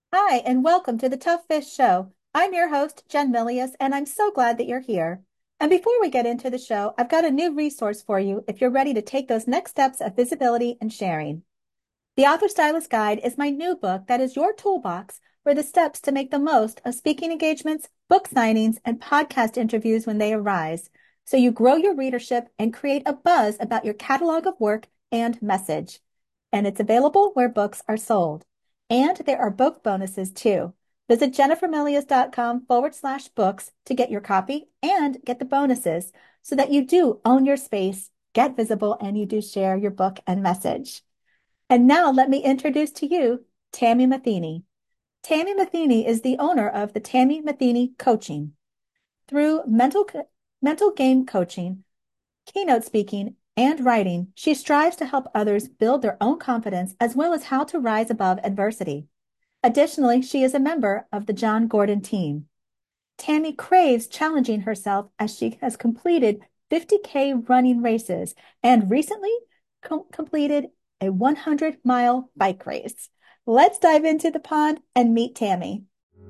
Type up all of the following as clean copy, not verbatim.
Hi, and welcome to the Tough Fish Show. I'm your host, Jen Milius, and I'm so glad that you're here. And before we get into the show, I've got a new resource for you if you're ready to take those next steps of visibility and sharing. The Author Stylist Guide is my new book that is your toolbox for the steps to make the most of speaking engagements, book signings, and podcast interviews when they arise, so you grow your readership and create a buzz about your catalog of work and message. And it's available where books are sold. And there are book bonuses too. Visit jennifermilius.com/books to get your copy and get the bonuses so that you do own your space, get visible, and you do share your book and message. And now let me introduce to you Tammy Matheny. Tammy Matheny is the owner of the Tammy Matheny Coaching. Through mental game coaching, keynote speaking, and writing, she strives to help others build their own confidence as well as how to rise above adversity. Additionally, she is a member of the John Gordon team. Tammy craves challenging herself as she has completed 50K running races and recently completed a 100-mile bike race. Let's dive into the pond and meet Tammy.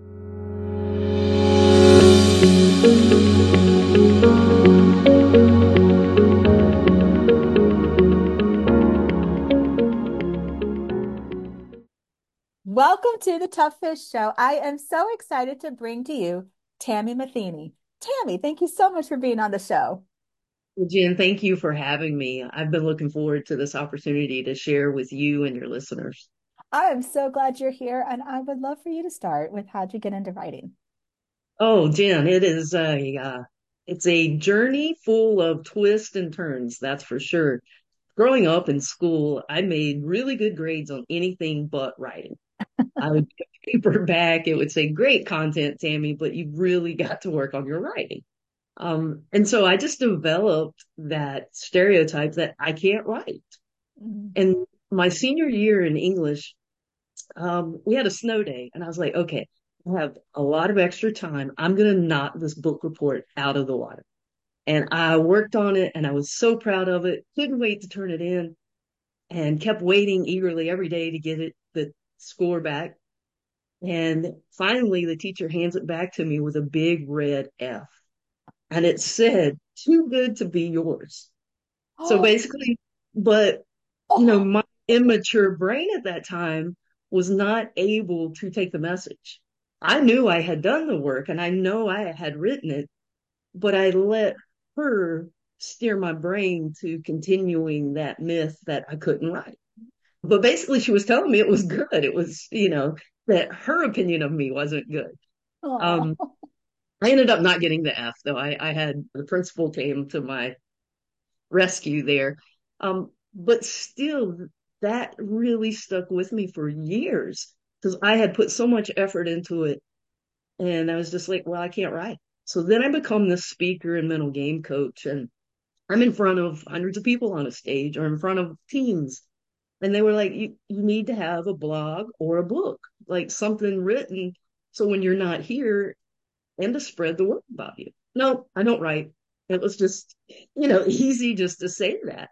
Welcome to the Tough Fish Show. I am so excited to bring to you Tammy Matheny. Tammy, thank you so much for being on the show. Well, Jen, thank you for having me. I've been looking forward to this opportunity to share with you and your listeners. I am so glad you're here, and I would love for you to start with how'd you get into writing? Oh, Jen, it's a journey full of twists and turns, that's for sure. Growing up in school, I made really good grades on anything but writing. I would get a paper back, it would say great content, Tammy, but you really got to work on your writing. And so I just developed that stereotype that I can't write. Mhm. And my senior year in English, we had a snow day, and I was like, okay, I have a lot of extra time. I'm going to knock this book report out of the water. And I worked on it, and I was so proud of it. Couldn't wait to turn it in, and kept waiting eagerly every day to get the score back. And finally, the teacher hands it back to me with a big red F, and it said, "Too good to be yours." So Oh, basically, but oh, my immature brain at that time was not able to take the message. I knew I had done the work and I know I had written it, but I let her steer my brain to continuing that myth that I couldn't write. But basically, she was telling me it was good. It was, that her opinion of me wasn't good. oh. Um, I ended up not getting the F, though. I had the principal came to my rescue there. But still, that really stuck with me for years because I had put so much effort into it. And I was just like, well, I can't write. So then I become this speaker and mental game coach. And I'm in front of hundreds of people on a stage or in front of teams. And they were like, you need to have a blog or a book, like something written. So when you're not here, and to spread the word about you. No, I don't write. It was just, easy just to say that.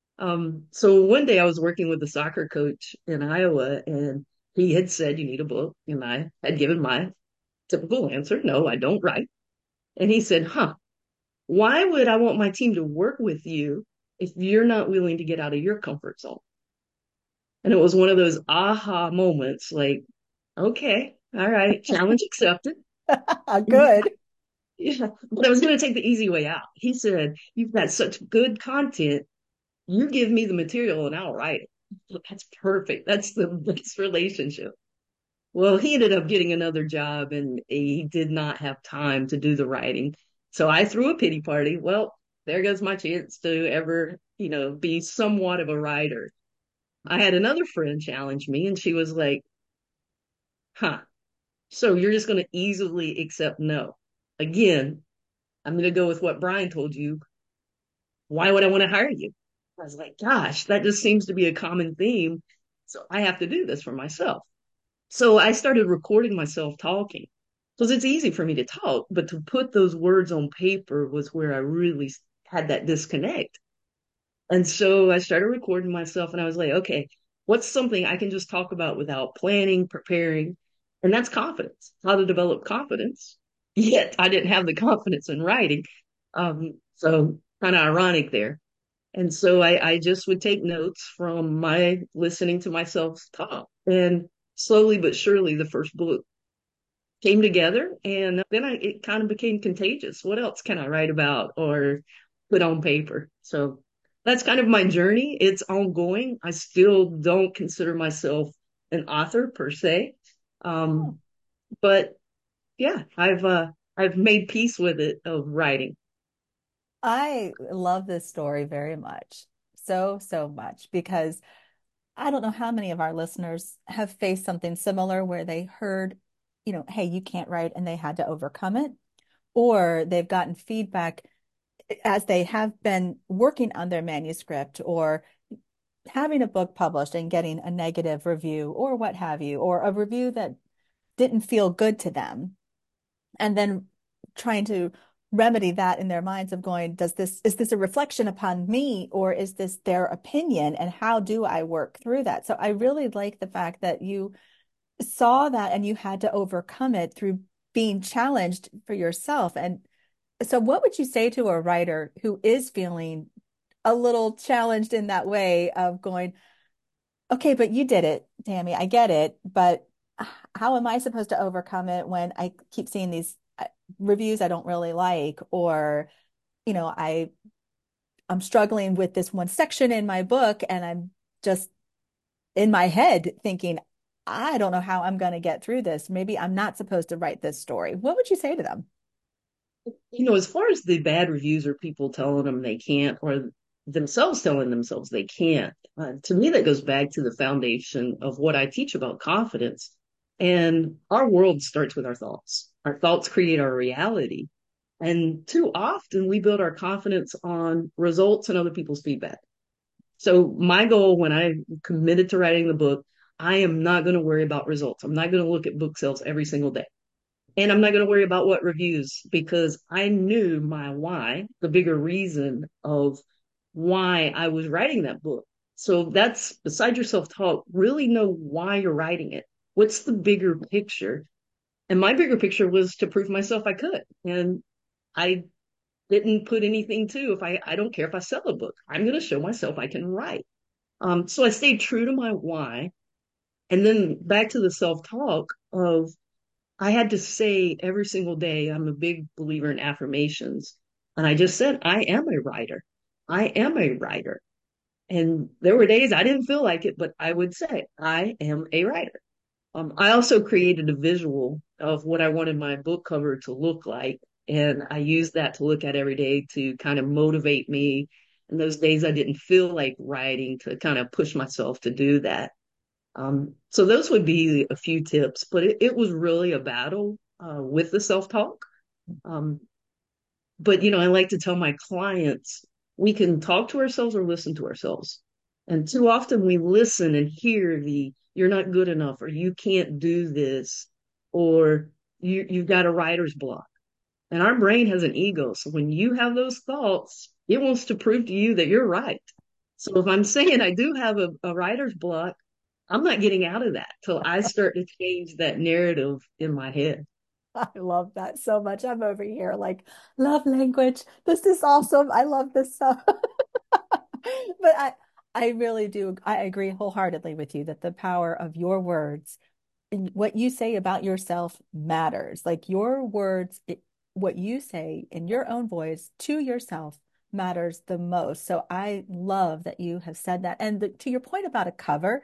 So one day I was working with a soccer coach in Iowa, and he had said, "You need a book." And I had given my typical answer, "No, I don't write." And he said, "Huh, why would I want my team to work with you if you're not willing to get out of your comfort zone?" And it was one of those aha moments like, okay, all right, challenge accepted. Good. Yeah, but I was going to take the easy way out. He said, "You've got such good content. You give me the material and I'll write it." That's perfect. That's the best relationship. Well, he ended up getting another job and he did not have time to do the writing. So I threw a pity party. Well, there goes my chance to ever, be somewhat of a writer. I had another friend challenge me and she was like, huh, so you're just going to easily accept no. Again, I'm going to go with what Brian told you. Why would I want to hire you? I was like, gosh, that just seems to be a common theme. So I have to do this for myself. So I started recording myself talking because it's easy for me to talk, but to put those words on paper was where I really had that disconnect. And so I started recording myself and I was like, okay, what's something I can just talk about without planning, preparing? And that's confidence, how to develop confidence. Yet I didn't have the confidence in writing. So kind of ironic there. And so I just would take notes from my listening to myself talk. And slowly but surely, the first book came together. And then it kind of became contagious. What else can I write about or put on paper? So that's kind of my journey. It's ongoing. I still don't consider myself an author per se. Oh, Um, but yeah, I've made peace with it of writing. I love this story very much. So, so much because I don't know how many of our listeners have faced something similar where they heard, hey, you can't write and they had to overcome it, or they've gotten feedback as they have been working on their manuscript or having a book published and getting a negative review or what have you, or a review that didn't feel good to them. And then trying to remedy that in their minds of going, is this a reflection upon me or is this their opinion? And how do I work through that? So I really like the fact that you saw that and you had to overcome it through being challenged for yourself. And so what would you say to a writer who is feeling a little challenged in that way of going, okay, but you did it, Tammy. I get it, but how am I supposed to overcome it when I keep seeing these reviews I don't really like, or you know, I'm struggling with this one section in my book, and I'm just in my head thinking, I don't know how I'm going to get through this. Maybe I'm not supposed to write this story. What would you say to them? As far as the bad reviews or people telling them they can't, or themselves telling themselves they can't, to me, that goes back to the foundation of what I teach about confidence. And our world starts with our thoughts. Our thoughts create our reality. And too often we build our confidence on results and other people's feedback. So my goal when I committed to writing the book, I am not going to worry about results. I'm not going to look at book sales every single day. And I'm not going to worry about what reviews because I knew my why, the bigger reason of why I was writing that book. So that's beside your self talk, really know why you're writing it. What's the bigger picture? And my bigger picture was to prove myself I could. And I didn't put anything to I don't care if I sell a book. I'm going to show myself I can write. So I stayed true to my why. And then back to the self talk of I had to say every single day, I'm a big believer in affirmations. And I just said, I am a writer. I am a writer. And there were days I didn't feel like it, but I would say, I am a writer. I also created a visual of what I wanted my book cover to look like. And I used that to look at every day to kind of motivate me. And those days I didn't feel like writing to kind of push myself to do that. So those would be a few tips, but it was really a battle with the self-talk. Um, but I like to tell my clients we can talk to ourselves or listen to ourselves. And too often we listen and hear the you're not good enough or you can't do this or you've got a writer's block. And our brain has an ego. So when you have those thoughts, it wants to prove to you that you're right. So if I'm saying I do have a writer's block, I'm not getting out of that till I start to change that narrative in my head. I love that so much. I'm over here like, love language. This is awesome. I love this stuff. But I really do. I agree wholeheartedly with you that the power of your words and what you say about yourself matters. Like your words, what you say in your own voice to yourself matters the most. So I love that you have said that. And to your point about a cover,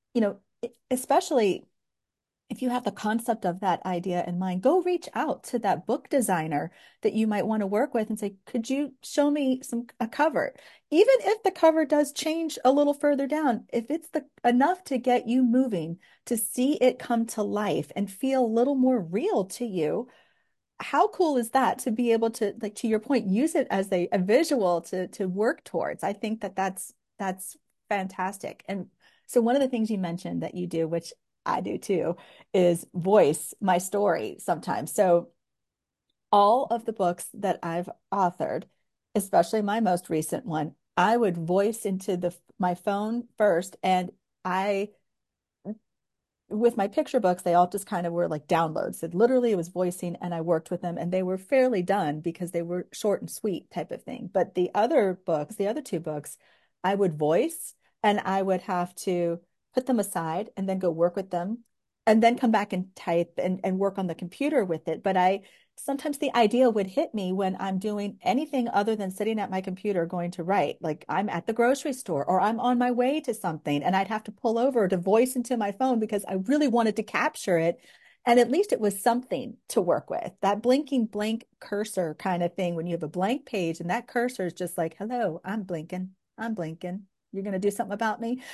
especially if you have the concept of that idea in mind, go reach out to that book designer that you might want to work with and say, could you show me a cover? Even if the cover does change a little further down, if it's enough to get you moving, to see it come to life and feel a little more real to you, how cool is that to be able to, like to your point, use it as a visual to work towards? I think that's fantastic. And so one of the things you mentioned that you do, which I do too, is voice my story sometimes. So all of the books that I've authored, especially my most recent one, I would voice into the my phone first, and I with my picture books, they all just kind of were like downloads. It literally was voicing and I worked with them and they were fairly done because they were short and sweet type of thing. But the other books, the other two books, I would voice and I would have to put them aside and then go work with them and then come back and type and work on the computer with it. But I sometimes the idea would hit me when I'm doing anything other than sitting at my computer going to write. Like I'm at the grocery store or I'm on my way to something and I'd have to pull over to voice into my phone because I really wanted to capture it. And at least it was something to work with. That blinking blank cursor kind of thing when you have a blank page and that cursor is just like, hello, I'm blinking. I'm blinking. You're going to do something about me.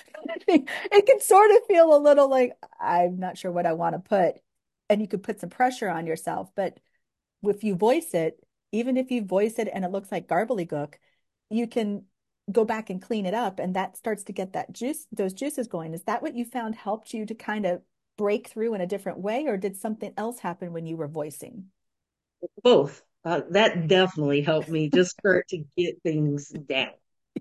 It can sort of feel a little like, I'm not sure what I want to put. And you could put some pressure on yourself. But if you voice it, even if you voice it and it looks like garbly-gook, you can go back and clean it up and that starts to get that juice, those juices going. Is that what you found helped you to kind of break through in a different way, or did something else happen when you were voicing? Both. That definitely helped me just start to get things down.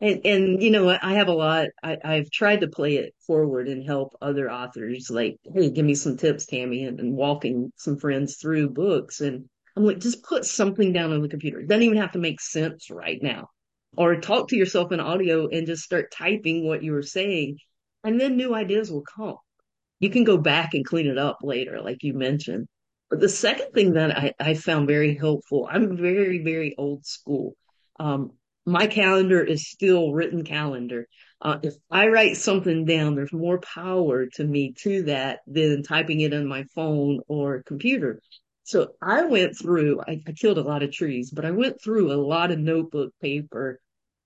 And you know what? I have a lot. I've tried to play it forward and help other authors. Like, hey, give me some tips, Tammy, and walking some friends through books. And I'm like, just put something down on the computer. It doesn't even have to make sense right now. Or talk to yourself in audio and just start typing what you were saying, and then new ideas will come. You can go back and clean it up later, like you mentioned. But the second thing that I found very helpful, I'm very, very old school. Um, my calendar is still written calendar. If I write something down, there's more power to me to that than typing it on my phone or computer. So I went through, I killed a lot of trees, but I went through a lot of notebook paper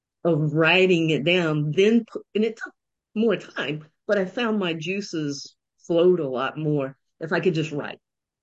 of writing it down, and it took more time, but I found my juices flowed a lot more if I could just write.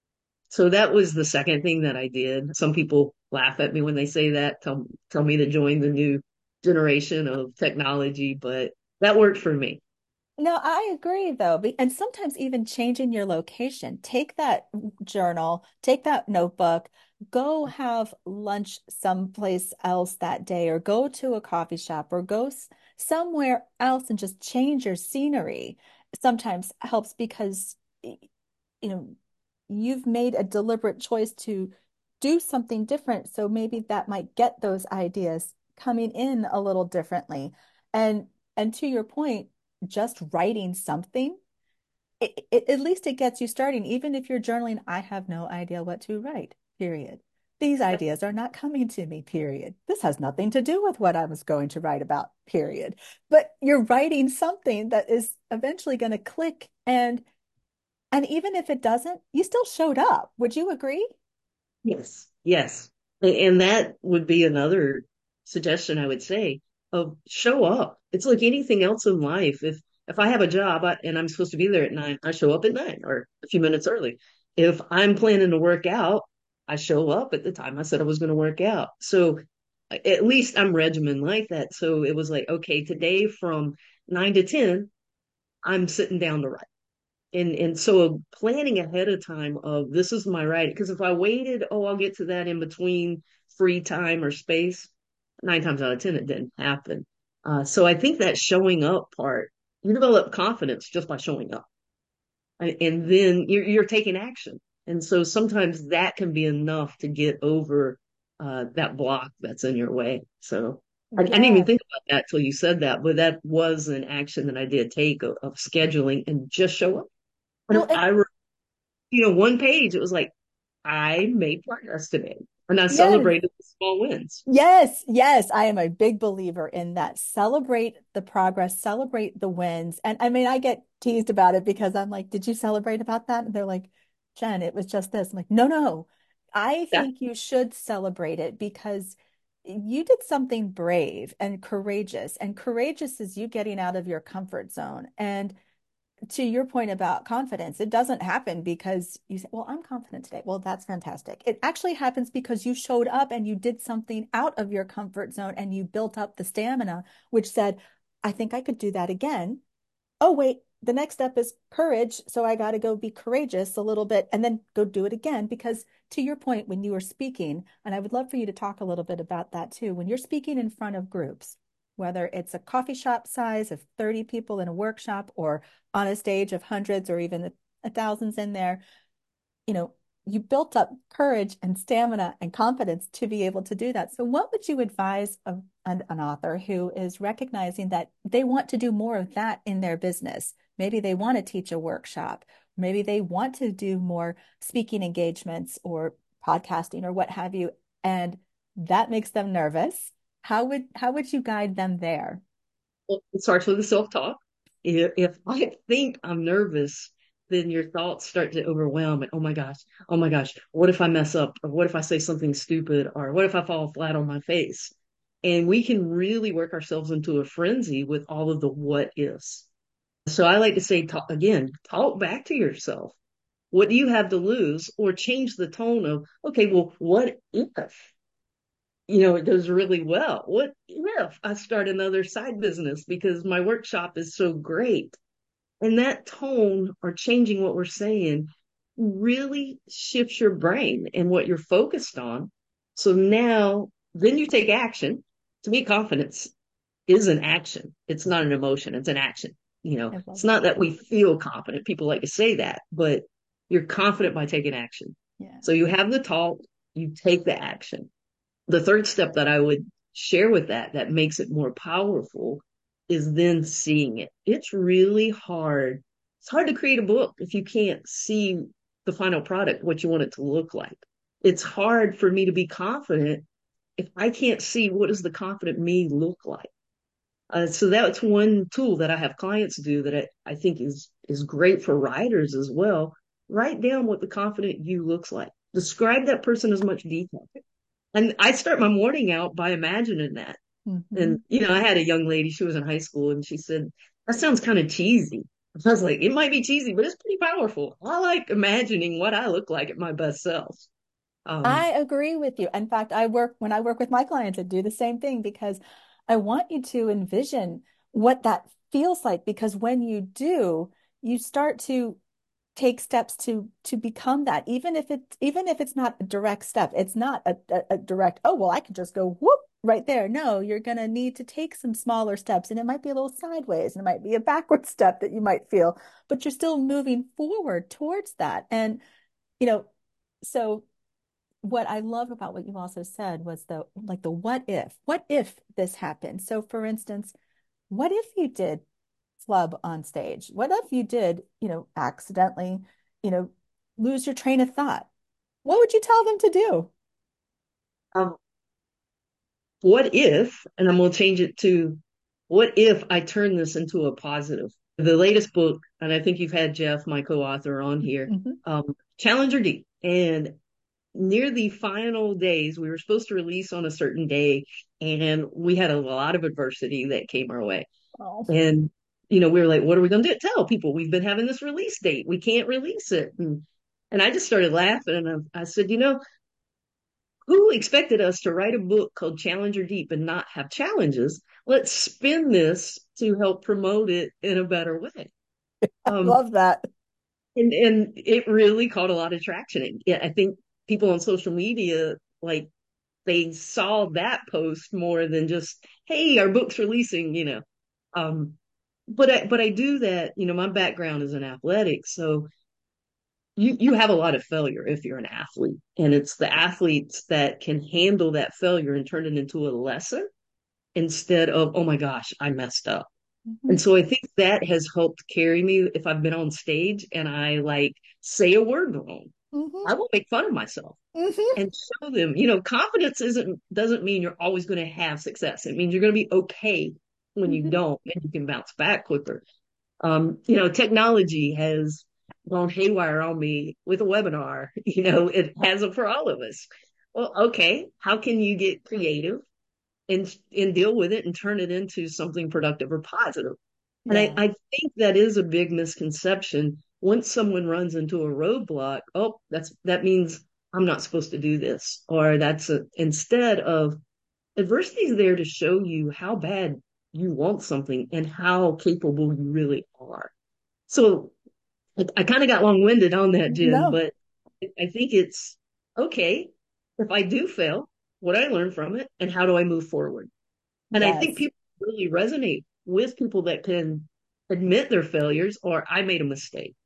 So that was the second thing that I did. Some people laugh at me when they say that, tell me to join the new generation of technology, but that worked for me. No, I agree though. And sometimes even changing your location. Take that journal, take that notebook, go have lunch someplace else that day, or go to a coffee shop, or go somewhere else and just change your scenery. Sometimes helps because, you know, you've made a deliberate choice to do something different. So maybe that might get those ideas coming in a little differently. And and to your point, just writing something, at least it gets you starting. Even if you're journaling, I have no idea what to write, period. These ideas are not coming to me, period. This has nothing to do with what I was going to write about, period. But you're writing something that is eventually going to click and even if it doesn't, you still showed up. Would you agree? Yes, yes. And that would be another suggestion I would say of show up. It's like anything else in life. If I have a job and I'm supposed to be there at 9, I show up at 9 or a few minutes early. If I'm planning to work out, I show up at the time I said I was going to work out. So at least I'm regimen like that. So it was like, okay, today from 9 to 10, I'm sitting down to write. And so planning ahead of time of this is my right, because if I waited, oh, I'll get to that in between free time or space, 9 times out of 10 it didn't happen. So I think that showing up part, you develop confidence just by showing up, and then you're taking action. And so sometimes that can be enough to get over that block that's in your way. So I didn't even Yeah. think about that till you said that, but that was an action that I did take of scheduling and just show up. And Well, if I were, one page, it was like, I made progress today. And I yes. celebrated the small wins. Yes, yes, I am a big believer in that. Celebrate the progress, celebrate the wins. And I mean, I get teased about it because I'm like, did you celebrate about that? And they're like, Jen, it was just this. I'm like, no, no. I Yeah. think you should celebrate it because you did something brave and courageous. And courageous is you getting out of your comfort zone. And to your point about confidence, it doesn't happen because you say, well, I'm confident today. Well, that's fantastic. It actually happens because you showed up and you did something out of your comfort zone and you built up the stamina, which said, I think I could do that again. Oh, wait, the next step is courage. So I got to go be courageous a little bit and then go do it again. Because to your point, when you were speaking, and I would love for you to talk a little bit about that too, when you're speaking in front of groups, whether it's a coffee shop size of 30 people in a workshop or on a stage of hundreds or even thousands in there, you know, you built up courage and stamina and confidence to be able to do that. So, what would you advise an author who is recognizing that they want to do more of that in their business? Maybe they want to teach a workshop, maybe they want to do more speaking engagements or podcasting or what have you, and that makes them nervous. How would you guide them there? Well, it starts with the self-talk. If I think I'm nervous, then your thoughts start to overwhelm it. Oh my gosh, what if I mess up? Or what if I say something stupid? Or what if I fall flat on my face? And we can really work ourselves into a frenzy with all of the what ifs. So I like to say, talk, again, talk back to yourself. What do you have to lose? Or change the tone of, okay, well, what if? It goes really well. What if I start another side business because my workshop is so great? And that tone or changing what we're saying really shifts your brain and what you're focused on. So now, then you take action. To me, confidence is an action. It's not an emotion, it's an action. I love It's that. not that we feel confident. People like to say that, but you're confident by taking action. Yeah. So you have the talk, you take the action. The third step that I would share with that makes it more powerful is then seeing it. It's really hard. It's hard to create a book if you can't see the final product, what you want it to look like. It's hard for me to be confident if I can't see what does the confident me look like. So that's one tool that I have clients do that I think is great for writers as well. Write down what the confident you looks like. Describe that person as much detail. And I start my morning out by imagining that. And, Hmm. I had a young lady, she was in high school, and she said, that sounds kind of cheesy. I was like, it might be cheesy, but it's pretty powerful. I like imagining what I look like at my best self. I Um, agree with you. In fact, when I work with my clients, I do the same thing because I want you to envision what that feels like because when you do, you start to take steps to become that. Even if it's not a direct step, it's not a direct, oh, well, I could just go whoop right there. No, you're gonna need to take some smaller steps and it might be a little sideways and it might be a backward step that you might feel, but you're still moving forward towards that. And you know, so what I love about what you also said was the what if this happened? So for instance, what if you did flub on stage? What if you did, accidentally, you know, lose your train of thought? What would you tell them to do? um, what if, and I'm going to change it to, what if I turn this into a positive? The latest book, and I think you've had Jeff, my co-author, on here, Mhm. Challenger Deep. And near the final days, we were supposed to release on a certain day, and we had a lot of adversity that came our way. Oh, And, we were like, what are we going to do? Tell people we've been having this release date. We can't release it. And I just started laughing and I said, who expected us to write a book called Challenger Deep and not have challenges? Let's spin this to help promote it in a better way. I Um, love that. and it really caught a lot of traction. Yeah, I think people on social media, like, they saw that post more than just, hey, our book's releasing. Um, but I do that, my background is in athletics, so you have a lot of failure if you're an athlete. And it's the athletes that can handle that failure and turn it into a lesson instead of, oh my gosh, I messed up. Hmm. And so I think that has helped carry me if I've been on stage and I like say a word wrong. Hmm. I will make fun of myself Hmm. and show them, confidence doesn't mean you're always going to have success. It means you're going to be okay when you Hmm. don't and you can bounce back quicker. Technology has gone haywire on me with a webinar. It has it for all of us. Well, okay, how can you get creative and deal with it and turn it into something productive or positive? And I, Yeah. I think that is a big misconception. Once someone runs into a roadblock, oh, that means I'm not supposed to do this, or instead of adversity is there to show you how bad you want something and how capable you really are. So I kind of got long winded on that, Jen, No. but I think it's okay if I do fail, what I learn from it and how do I move forward? And I think Yes. people really resonate with people that can admit their failures or I made a mistake.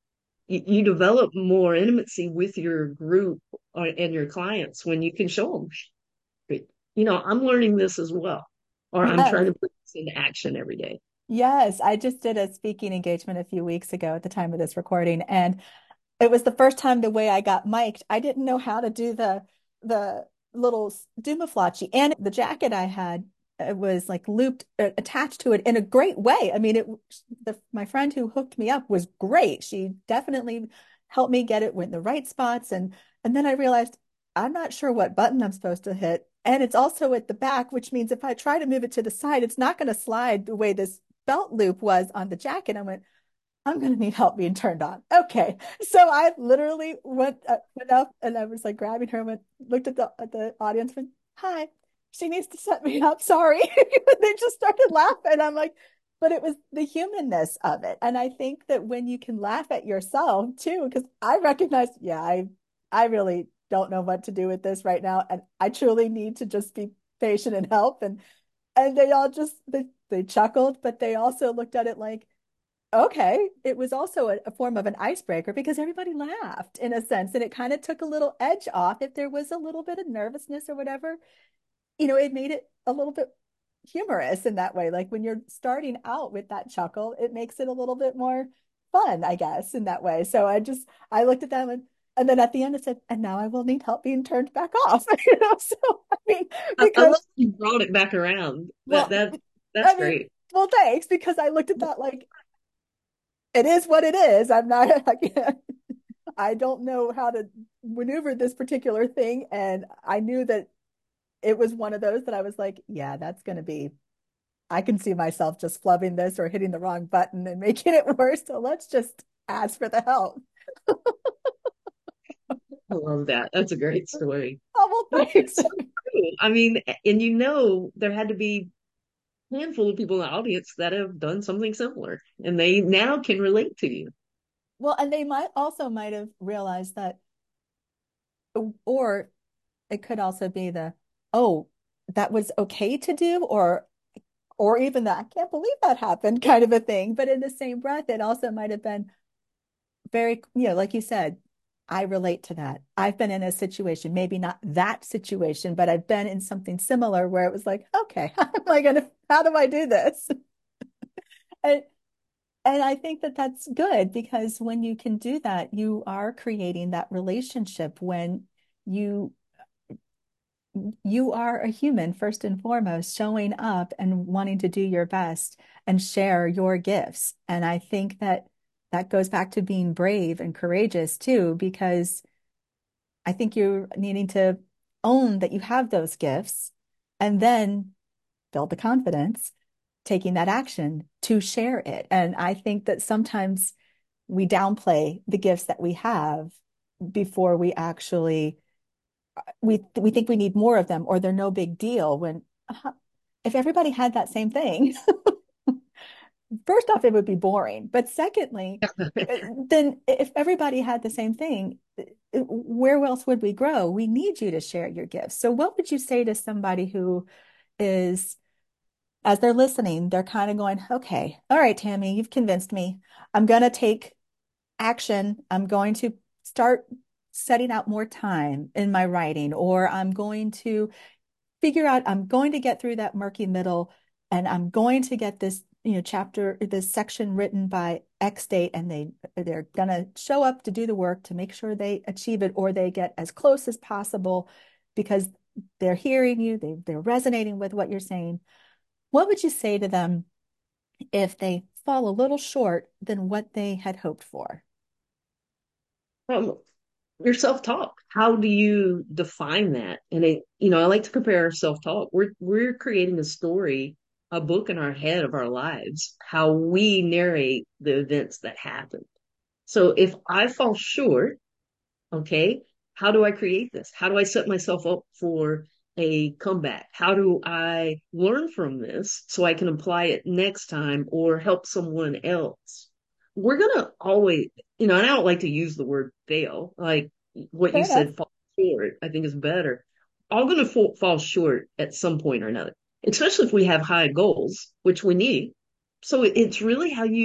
you develop more intimacy with your group and your clients when you can show them, I'm learning this as well, or I'm trying Yes. to put this into action every day. Yes. I just did a speaking engagement a few weeks ago at the time of this recording, and it was the first time the way I got mic'd. I didn't know how to do the little Dumaflachi, and the jacket I had was like looped attached to it in a great way. I mean, my friend who hooked me up was great. She definitely helped me get it in the right spots, and then I realized I'm not sure what button I'm supposed to hit. And it's also at the back, which means if I try to move it to the side, it's not going to slide the way this belt loop was on the jacket. I went, I'm going to need help being turned on. Okay. So I literally went up and I was like grabbing her and looked at the audience and, hi, she needs to set me up. Sorry. They just started laughing. I'm like, but it was the humanness of it. And I think that when you can laugh at yourself too, because I recognize, yeah, I really don't know what to do with this right now. And I truly need to just be patient and help. And they all just, they chuckled, but they also looked at it like, okay, it was also a form of an icebreaker because everybody laughed in a sense, and it kind of took a little edge off. If there was a little bit of nervousness or whatever, it made it a little bit humorous in that way. Like when you're starting out with that chuckle, it makes it a little bit more fun, I guess, in that way. So I looked at them and then at the end it said, and now I will need help being turned back off. So I mean, I because love you brought it back around. That well, that that's I mean, great. well, thanks, because I looked at that like it is what it is. I'm not, I don't know how to maneuver this particular thing. And I knew that it was one of those that I was like, yeah, that's going to be, I can see myself just flubbing this or hitting the wrong button and making it worse. So let's just ask for the help. I love that. That's a great story. Oh, well, But thanks. it's so true. I mean, and there had to be a handful of people in the audience that have done something similar, and they now can relate to you. Well, and they might have realized that, or it could also be oh, that was okay to do, or even that I can't believe that happened kind of a thing. But in the same breath, it also might have been very, like you said, I relate to that. I've been in a situation, maybe not that situation, but I've been in something similar where it was like, okay, how do I do this? And and I think that that's good because when you can do that, you are creating that relationship when you you are a human first and foremost, showing up and wanting to do your best and share your gifts. And I think that that goes back to being brave and courageous too, because I think you're needing to own that you have those gifts and then build the confidence, taking that action to share it. And I think that sometimes we downplay the gifts that we have before we actually we think we need more of them or they're no big deal when if everybody had that same thing, first off, it would be boring. But secondly, then if everybody had the same thing, where else would we grow? We need you to share your gifts. So what would you say to somebody who is, as they're listening, they're kind of going, okay, all right, Tammy, you've convinced me. I'm going to take action. I'm going to start setting out more time in my writing, or I'm going to figure out I'm going to get through that murky middle and I'm going to get this, chapter, this section written by X date, and they're gonna show up to do the work to make sure they achieve it or they get as close as possible because they're hearing you, they're resonating with what you're saying. What would you say to them if they fall a little short than what they had hoped for? Um, your self-talk. How do you define that? And I like to compare our self-talk. We're creating a story, a book in our head of our lives, how we narrate the events that happen. So if I fall short, okay, how do I create this? How do I set myself up for a comeback? How do I learn from this so I can apply it next time or help someone else? We're gonna always, and I don't like to use the word fail, like what you Fair enough. said, fall short, I think is better. All gonna fall short at some point or another, especially if we have high goals, which we need. So it's really how you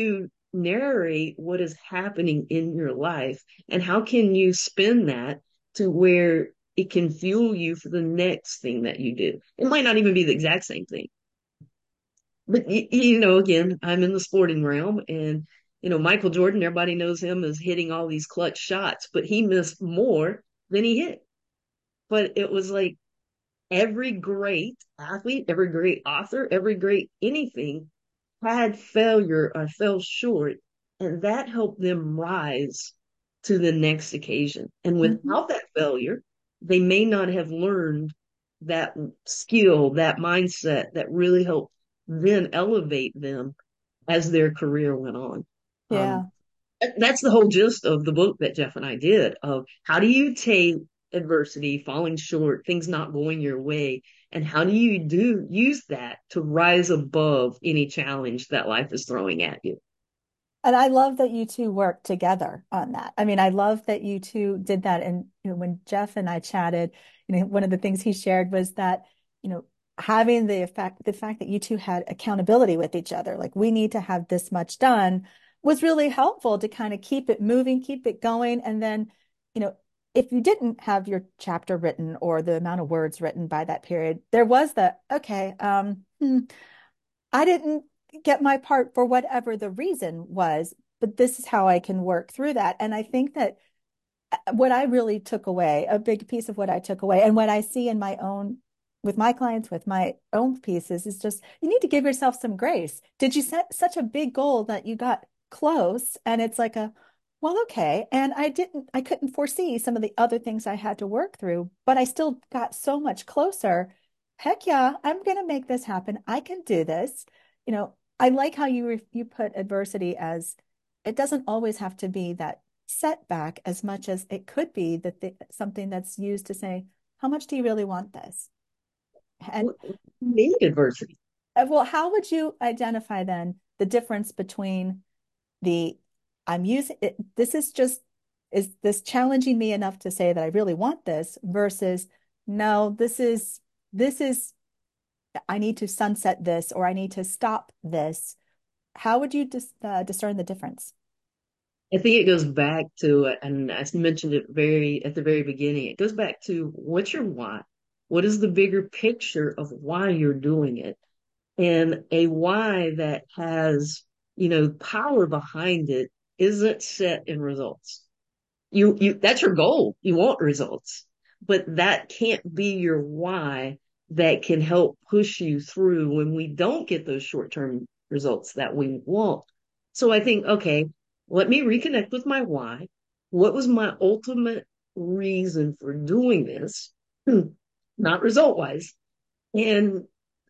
narrate what is happening in your life and how can you spin that to where it can fuel you for the next thing that you do. It might not even be the exact same thing. But again, I'm in the sporting realm and Michael Jordan, everybody knows him as hitting all these clutch shots, but he missed more than he hit. But it was like every great athlete, every great author, every great anything had failure or fell short, and that helped them rise to the next occasion. And Mhm. without that failure, they may not have learned that skill, that mindset that really helped then elevate them as their career went on. Um, Yeah. that's the whole gist of the book that Jeff and I did of how do you take adversity, falling short, things not going your way, and how do you use that to rise above any challenge that life is throwing at you? And I love that you two worked together on that. I mean, I love that you two did that. And when Jeff and I chatted, one of the things he shared was that, you know, having the fact that you two had accountability with each other, like we need to have this much done, was really helpful to kind of keep it moving, keep it going. And then, you know, if you didn't have your chapter written or the amount of words written by that period, there was the, okay, I didn't get my part for whatever the reason was, but this is how I can work through that. And I think that what I really took away, a big piece of what I took away, and what I see in my own, with my clients, with my own pieces, is just you need to give yourself some grace. Did you set such a big goal that you got close? And it's like well, okay. And I couldn't foresee some of the other things I had to work through, but I still got so much closer. Heck yeah, I'm going to make this happen. I can do this. I like how you put adversity as it doesn't always have to be that setback as much as it could be something that's used to say, how much do you really want this? And Need adversity. well, how would you identify then the difference between the I'm using it, is this challenging me enough to say that I really want this versus no, this is I need to sunset this or I need to stop this. How would you discern the difference? I think it goes back to, and I mentioned it very at the very beginning, it goes back to what's your why? What is the bigger picture of why you're doing it? And a why that has, power behind it isn't set in results. That's your goal. You want results, but that can't be your why that can help push you through when we don't get those short-term results that we want. So I think, okay, let me reconnect with my why. What was my ultimate reason for doing this? Not result wise. And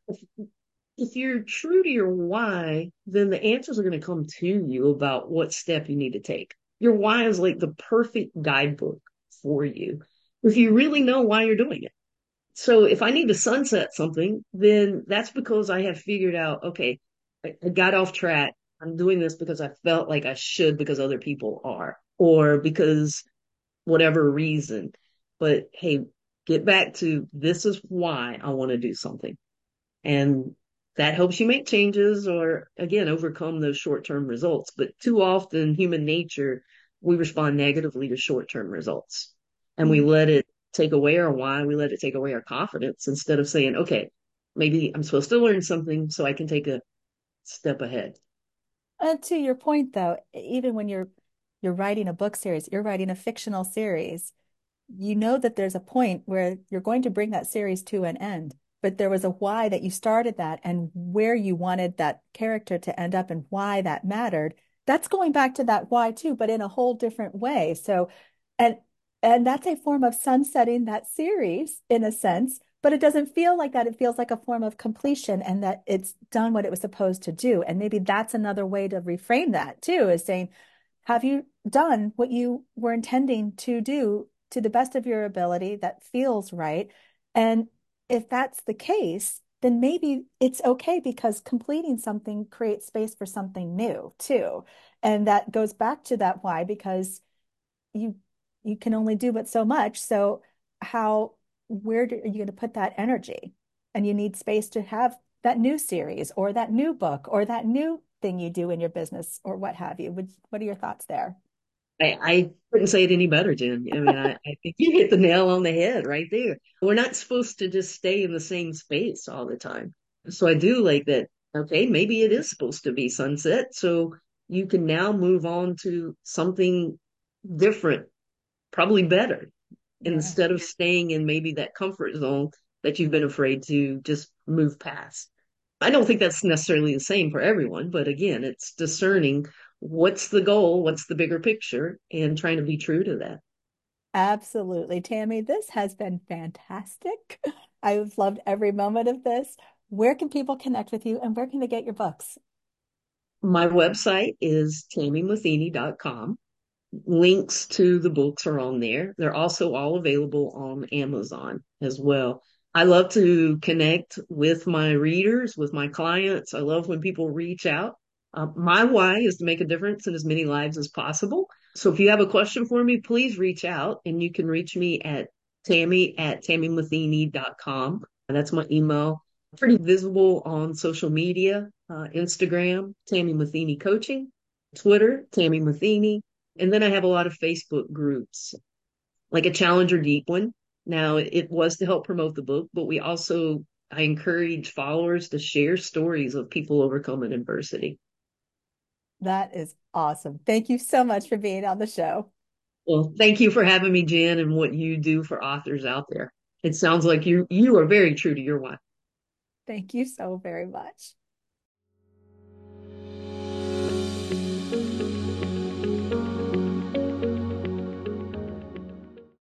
if you're true to your why, then the answers are going to come to you about what step you need to take. Your why is like the perfect guidebook for you if you really know why you're doing it. So if I need to sunset something, then that's because I have figured out, okay, I got off track. I'm doing this because I felt like I should because other people are, or because whatever reason. But hey, get back to this is why I want to do something. And that helps you make changes or, again, overcome those short term results. But too often, human nature, we respond negatively to short term results and we let it take away our why. We let it take away our confidence instead of saying, okay, maybe I'm supposed to learn something so I can take a step ahead. To your point, though, even when you're writing a book series, you're writing a fictional series, you know that there's a point where you're going to bring that series to an end, but there was a why that you started that and where you wanted that character to end up and why that mattered. That's going back to that why too, but in a whole different way. So, and and that's a form of sunsetting that series in a sense, but it doesn't feel like that. It feels like a form of completion and that it's done what it was supposed to do. And maybe that's another way to reframe that too, is saying, have you done what you were intending to do to the best of your ability that feels right? And if that's the case, then maybe it's okay because completing something creates space for something new too. And that goes back to that why, because you you can only do but so much. So are you going to put that energy? And you need space to have that new series or that new book or that new thing you do in your business or what have you. What are your thoughts there? I couldn't say it any better, Jen. I mean, I think you hit the nail on the head right there. We're not supposed to just stay in the same space all the time. So I do like that. Okay, maybe it is supposed to be sunset. So you can now move on to something different, probably better, Yeah. instead of staying in maybe that comfort zone that you've been afraid to just move past. I don't think that's necessarily the same for everyone, but again, it's discerning what's the goal, what's the bigger picture, and trying to be true to that. Absolutely. Tammy, this has been fantastic. I've loved every moment of this. Where can people connect with you and where can they get your books? My website is tammymatheny.com. Links to the books are on there. They're also all available on Amazon as well. I love to connect with my readers, with my clients. I love when people reach out. My why is to make a difference in as many lives as possible. So if you have a question for me, please reach out and you can reach me at tammymatheny.com. That's my email. Pretty visible on social media, Instagram, Tammy Matheny Coaching, Twitter, Tammy Matheny, and then I have a lot of Facebook groups, like a Challenger Deep one. Now, it was to help promote the book, but I encourage followers to share stories of people overcoming adversity. That is awesome. Thank you so much for being on the show. Well, thank you for having me, Jen, and what you do for authors out there. It sounds like you are very true to your why. Thank you so very much.